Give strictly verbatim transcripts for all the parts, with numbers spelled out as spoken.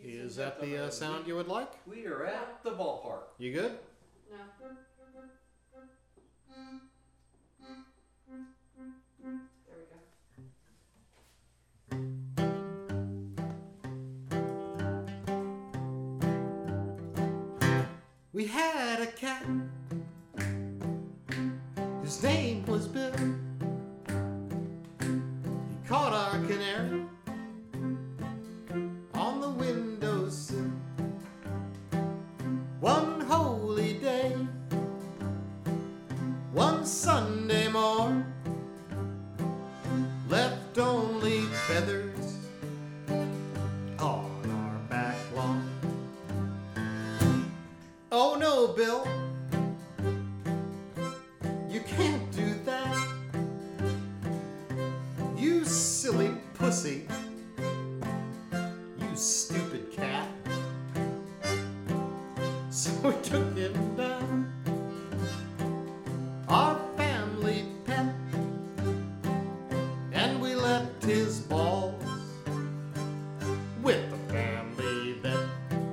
Is that the uh, sound you would like? We are at the ballpark. You good? No. There we go. We had a cat. His name was Bill. He caught our canary on the windowsill. One holy day, one Sunday morn, left only feathers on our back lawn. Oh no, Bill, you can't do that. You silly pussy. You stupid cat. So we took him down, our family pet, and we left his balls with the family vet.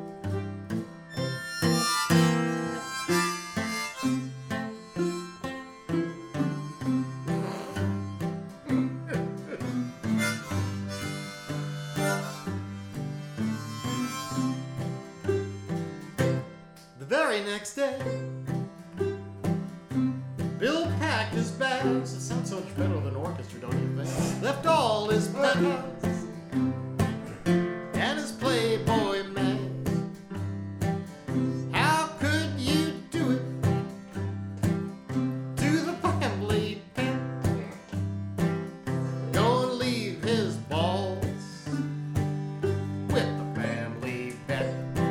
The very next day, Bill packed his bags. It sounds so much better than orchestra, don't you think? Left all his petals and his Playboy mags. How could you do it to the family pet? Go and leave his balls with the family vet.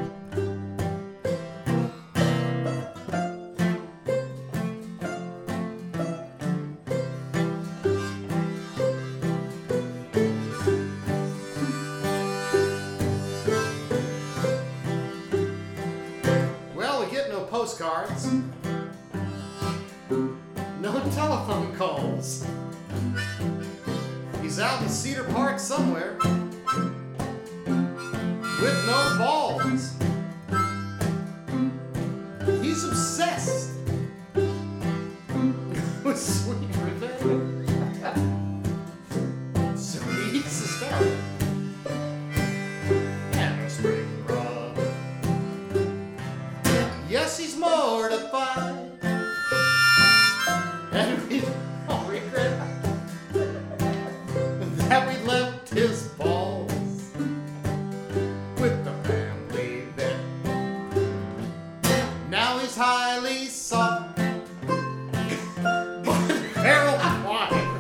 Well, we get no postcards, no telephone calls. He's out in Cedar Park somewhere with no balls. He's obsessed with sweet revenge. So he eats the stuff and a spring rub. Yes, he's mortified, and we all regret that we left his balls with the family vet. Now he's highly sought, but Harold wine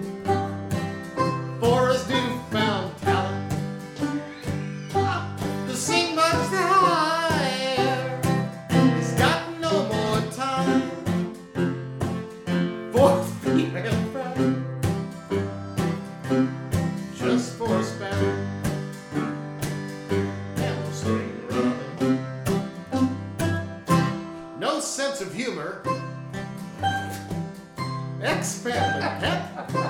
for his newfound talent to sing much higher. He's got no more time for female friend, just for a spell and we'll string rubbing. No sense of humor, ex-family pet.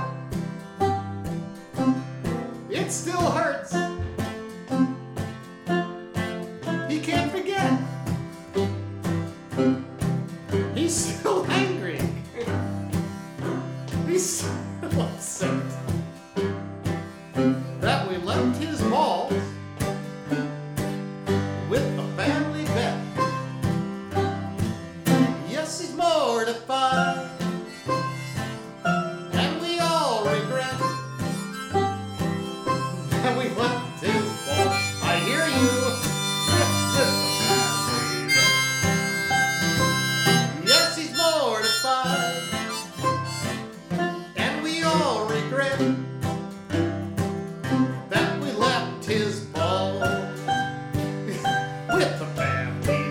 It still hurts. He can't forget. He's still angry. He's still upset that we left his balls with the family vet. Yes, he's mortified, and we all regret that we left his balls. I hear you. Yes, he's mortified, and we all regret that we left his balls with the family.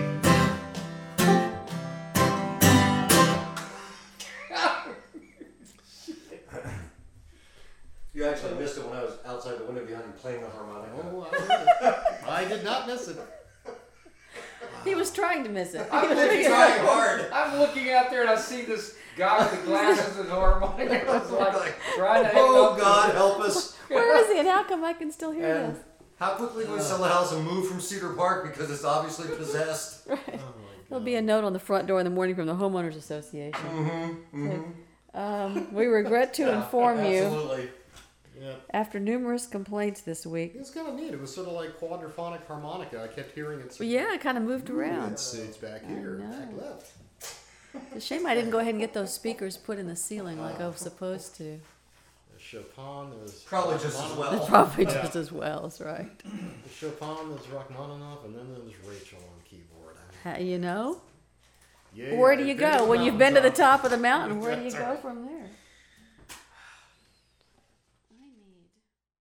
You actually missed it when I was outside the window behind you playing the harmonica. Oh, I, I did not miss it. He was trying to miss it. I'm looking, Trying hard. I'm looking out there and I see this guy with the glasses and the harmonica. It's like trying to Oh help God, help us! Where is he and how come I can still hear And this? How quickly can we sell the house and move from Cedar Park because it's obviously possessed? Right. Oh my There'll God. be a note on the front door in the morning from the homeowners association. Mm-hmm. Mm-hmm. Um, we regret to inform you, Absolutely. Yeah. after numerous complaints this week. It was kind of neat. It was sort of like quadraphonic harmonica. I kept hearing it. Well, yeah, it kind of moved around. It's, it's back I here, know. back left. It's a shame I didn't go ahead and get those speakers put in the ceiling like I was supposed to. There's Chopin. There's Probably just as Rachmaninoff. well. Probably Yeah. just as well, that's right. There's Chopin. There's Rachmaninoff, and then there's Rachel on keyboard. I mean, Ha- You know? yeah, Where do I've you been to go? the When you've been to the mountaintop. top of the mountain, where do you That's go right. from there?